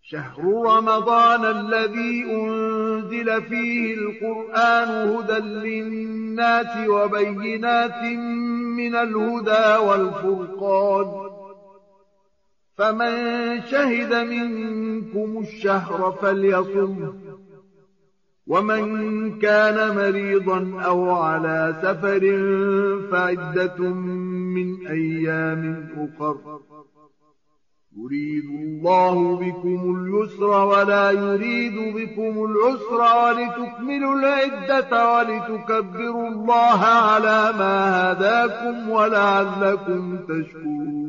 شهر رمضان الذي أنزل فيه القرآن هدى للناس وبينات من الهدى والفرقان، فمن شهد منكم الشهر فليصمه، ومن كان مريضا أو على سفر فعدة من أيام أخر، يريد الله بكم اليسر ولا يريد بكم العسر ولتكملوا العدة ولتكبروا الله على ما هداكم ولعلكم تشكرون.